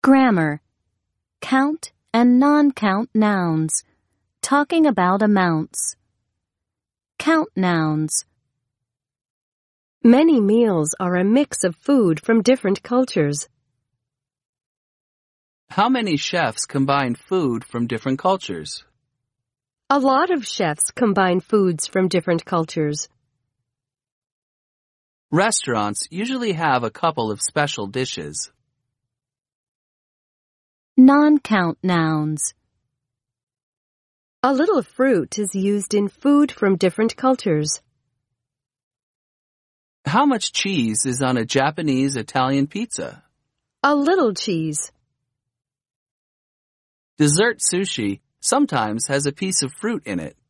Grammar. Count and non-count nouns. Talking about amounts. Count nouns. Many meals are a mix of food from different cultures. How many chefs combine food from different cultures? A lot of chefs combine foods from different cultures. Restaurants usually have a couple of special dishes. Non-count nouns. A little fruit is used in food from different cultures. How much cheese is on a Japanese-Italian pizza? A little cheese. Dessert sushi sometimes has a piece of fruit in it.